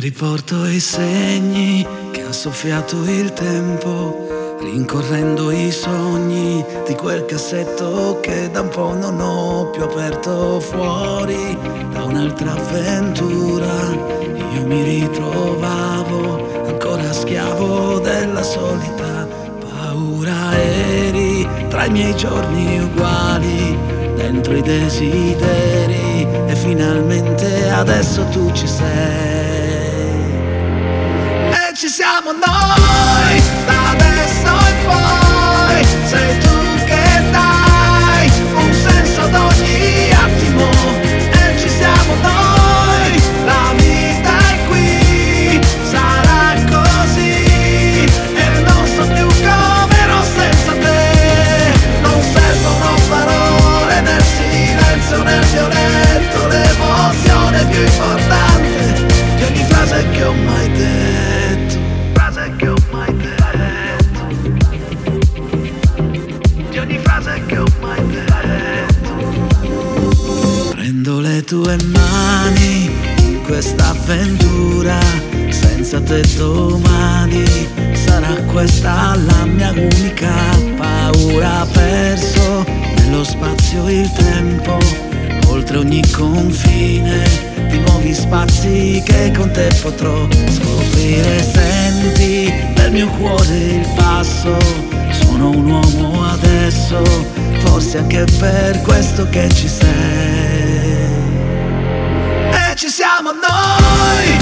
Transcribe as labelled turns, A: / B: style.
A: riporto i segni che ha soffiato il tempo, rincorrendo i sogni di quel cassetto che da un po' non ho più aperto. Fuori da un'altra avventura io mi ritrovavo ancora schiavo della solita paura. Eri tra i miei giorni uguali, dentro i desideri, e finalmente adesso tu ci sei. E ci siamo noi, da adesso in poi. Sei tu che dai un senso ad ogni attimo. E ci siamo noi, la vita è qui, sarà così. E non so più come ero senza te. Non servono parole nel silenzio, nel violetto, l'emozione più importante di ogni frase che ho mai detto. Frase che ho mai detto. Di ogni frase che ho mai detto. Prendo le tue mani in questa avventura, senza te domani sarà questa la mia unica paura. Perso nello spazio il tempo, oltre ogni confine, di nuovi spazi che con te potrò scoprire. Senti nel mio cuore il passo, sono un uomo adesso, forse anche per questo che ci sei. E ci siamo noi,